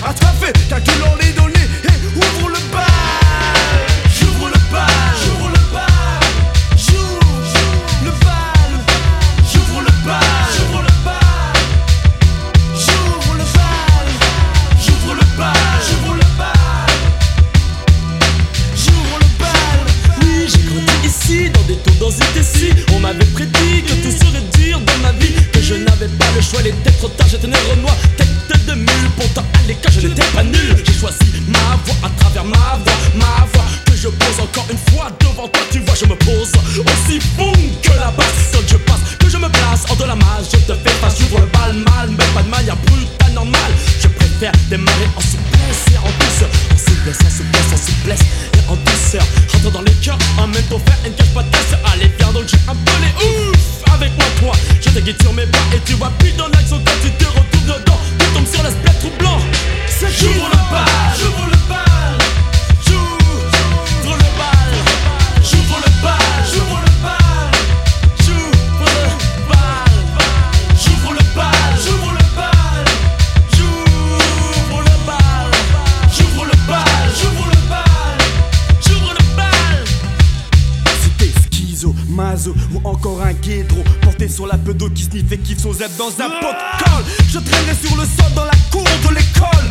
attrapé, calculant les données et ouvre le bal. J'ouvre le bal, j'ouvre le bal, j'ouvre le bal, j'ouvre le bal, j'ouvre le bal, j'ouvre le bal, j'ouvre le bal, j'ouvre le bal, j'ouvre le bal. Oui, j'ai grandi ici, dans des tours ici. On m'avait prédit que tout serait dur dans ma vie, que je n'avais pas le choix, il était trop tard, j'étais né Renoir, tête de mule. Pourtant à l'école je n'étais pas nul. J'ai choisi ma voie à travers ma voix que je pose encore une fois devant toi. Tu vois, je me pose aussi fond que la basse. Quand je passe, que je me place hors de la masse, je te fais face, j'ouvre le bal mal, mais pas de manière brutale, normale. Je préfère démarrer en souplesse et en douceur, en souplesse, en souplesse, en souplesse et en douceur. Rentre dans les cœurs, en même temps faire une cache patate. Allez, viens donc, j'ai un peu les ouf avec moi, toi. Je te guide sur mes pas et tu vois plus dans l'action quand tu te retrouves dedans. Tu tombes sur l'aspect troublant. C'est J'ouvre le bal, j'ouvre le bal, j'ouvre le bal, j'ouvre le bal, j'ouvre le bal, j'ouvre le bal, j'ouvre le bal, j'ouvre le bal, j'ouvre le bal, j'ouvre le bal, j'ouvre le bal, j'ouvre le bal. Si t'es schizo, mazo ou encore un guédro, porté sur la peau d'eau qui sniffe et kiffe son zèbre dans un pot de colle, je traînerai sur le sol dans la cour de l'école.